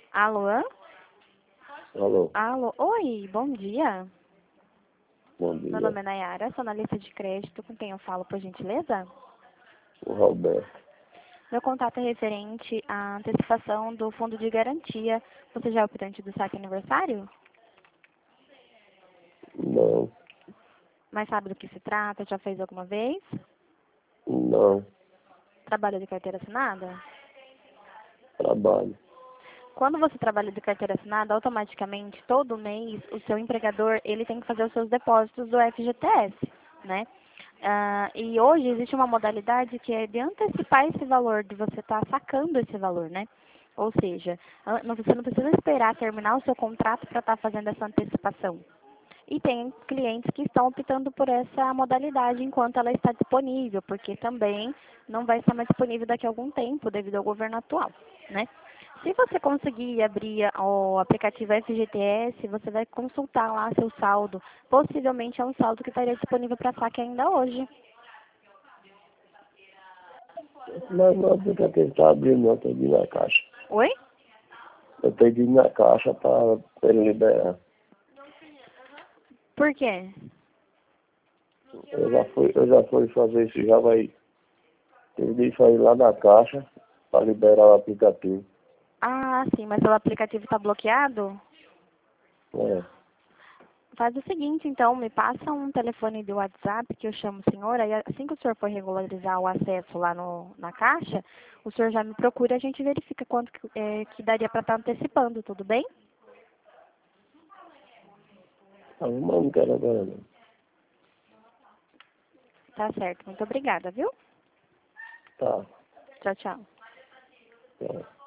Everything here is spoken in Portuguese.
Alô? Alô, Alô? Oi, bom dia. bom Meu dia. nome é Nayara, sou analista de crédito. Com quem eu falo, por gentileza? O Roberto. Meu contato é referente à antecipação do fundo de garantia. Você já é optante do saque aniversário? Não, Mas sabe do que se trata? Já fez alguma vez? não, Trabalha de carteira assinada? trabalho. Quando você trabalha de carteira assinada, automaticamente, todo mês, o seu empregador, ele tem que fazer os seus depósitos do FGTS, né? E hoje existe uma modalidade que é de antecipar esse valor, de você estar sacando esse valor, né? Ou seja, você não precisa esperar terminar o seu contrato para estar fazendo essa antecipação. E tem clientes que estão optando por essa modalidade enquanto ela está disponível, porque também não vai estar mais disponível daqui a algum tempo devido ao governo atual, né? Se você conseguir abrir o aplicativo FGTS, você vai consultar lá seu saldo. Possivelmente é um saldo que estaria disponível para saque ainda hoje. Mas não fica tentar abrir, não, eu tenho de ir na caixa. Oi? Eu tenho de ir na caixa para ele liberar. Por quê? Eu já fui fazer isso, já vai. Tem de sair lá na caixa para liberar o aplicativo. Ah, sim, mas o aplicativo está bloqueado? É, Faz o seguinte, então, me passa um telefone de WhatsApp que eu chamo o senhor, aí assim que o senhor for regularizar o acesso lá na caixa, o senhor já me procura e a gente verifica quanto que daria para estar antecipando, tudo bem? mas não quero agora não. Tá certo, muito obrigada, viu? Tá, Tchau, tchau. tá.